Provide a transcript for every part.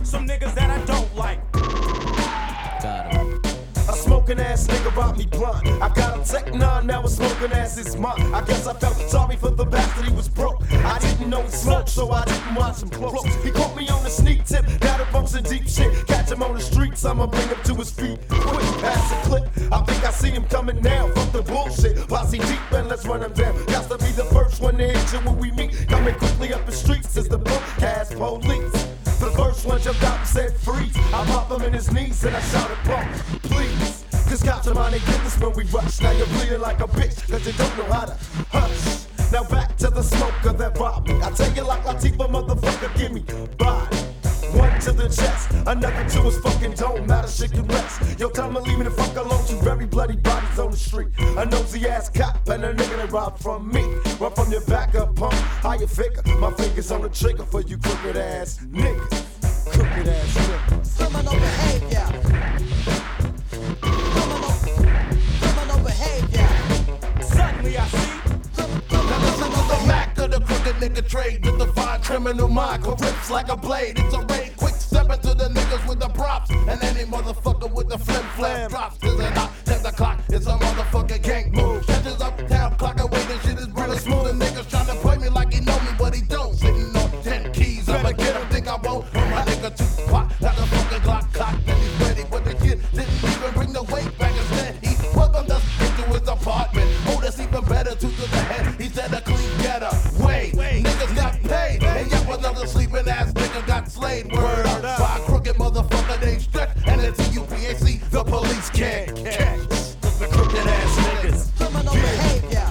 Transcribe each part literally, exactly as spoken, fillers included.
some niggas that I don't like. Got him. A smoking ass nigga robbed me blunt. I got a Tech nine, now a smoking ass is mine. I guess I felt sorry for the bastard, he was broke. I didn't know he smoked, so I didn't watch him close. He caught me on the sneak tip, got him on some deep shit. Catch him on the streets, I'ma bring him to his feet. Quick, pass the clip. I think I see him coming now. Fuck the bullshit. Posse deep and let's run him down. Got to be the first one to hit you when we meet. Coming quickly up the streets is the book ass police. The first one jumped out and said freeze. I pop him in his knees and I shouted bump, please. Cause cops are mind they get this when we rush. Now you're bleeding like a bitch cause you don't know how to hush. Now back to the smoker that robbed me. I tell you like Latifah, motherfucker, give me body. One to the chest, another to his fucking dome. Now the shit can rest. Yo, time to leave me the fuck alone. Two very bloody bodies on the street. A nosy ass cop and a nigga that robbed from me. Run from your back up, pump. How you figure? My fingers on the trigger for you crooked ass niggas. Crooked ass niggas. Criminal behavior. Criminal, criminal behavior. Suddenly I see. Now listen to the Mac of the crooked nigga trade with the fine criminal mind, who rips like a blade. It's a raid, quick stepping to the niggas with the props, and any motherfucker with the flim flam drops. Cause it's not ten o'clock, it's a motherfucking gang move. Catches up town, clock away, this shit is running smooth. The niggas trying to play me like he know me, but he don't. Sitting on ten keys, I'ma get him, think I won't. When my nigga too quiet, like a fucking Glock cock, and he's ready with the kid. Didn't even bring the weight back instead. He welcomed us into his apartment. Oh, that's even better, two to the head. He said a clean getter. Wait, niggas got paid, and yet another sleeping ass nigga got slayed. Word up, by a crooked motherfucker named Stretch, and it's a U P A C, the police can't catch. The crooked ass niggas. Criminal behavior.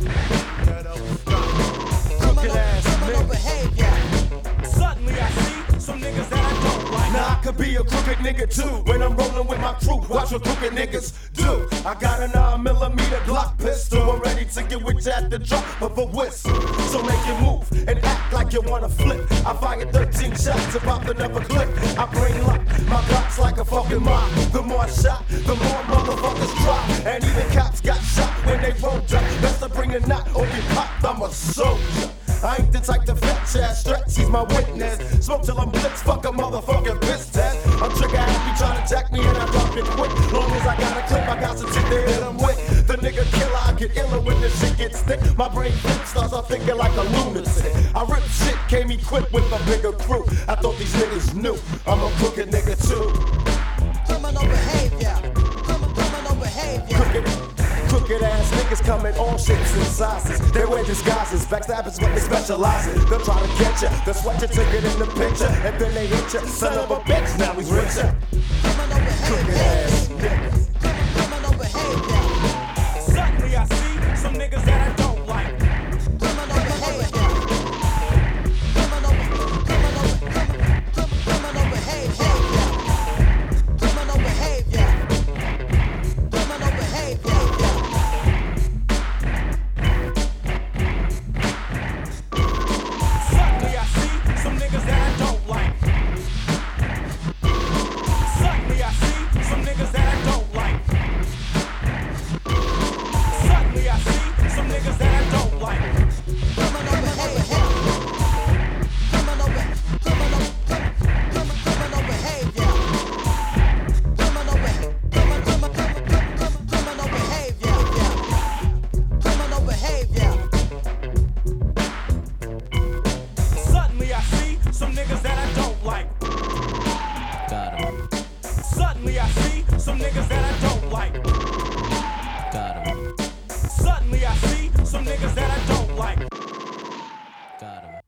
Crooked ass Criminal niggas. behavior. Suddenly I see some niggas that I don't like. Now I could be a crooked nigga too. When I'm rolling with my crew, watch what crooked niggas do. I got a nine millimeter Glock pistol. I'm ready to get with you at the drop of a whistle. So make you move and act like you wanna flip. I fired thirteen shots to pop another clip. I bring luck, my Glock's like a fucking mob. The more I shot, the more motherfuckers drop. And even cops got shot when they rolled up. Best to bring a knot or get popped, I'm a soldier. I ain't the type to fetch ass stretch, he's my witness. Smoke till I'm blitz, fuck a motherfucking piss test. I'm trigger happy trying to jack me and I drop it quick. Long as I got a clip, I got some shit to hit him with. The nigga killer, I get iller when the shit gets thick. My brain flips, starts off thinking like a lunatic. I rip shit, came equipped with a bigger crew. I thought these niggas knew, I'm a crooked nigga too. Criminal behavior. Criminal, criminal behavior. Crooked. Crooked ass niggas come in all shapes and sizes. They wear disguises, backstabbers what they specialize in. They'll try to get ya, they'll sweat your ticket in the picture, and then they hit ya. Son of a bitch, now he's richer. Criminal Crooked behavior. ass niggas. Criminal behavior. Suddenly I see some niggas that I don't like. Criminal behavior. Criminal, criminal, criminal, criminal behavior. Criminal behavior. Criminal behavior. Suddenly I see some niggas that I don't like. Suddenly I see some niggas that I don't like. Suddenly I see some niggas that I don't like. Criminal behavior. Criminal, be- criminal, criminal, criminal behavior. Criminal, be- criminal, criminal, criminal, criminal behavior. Criminal behavior. Suddenly I see some niggas that I don't like. Got him. Suddenly I see some niggas that I don't like. Got him. Suddenly I see some niggas that I don't like.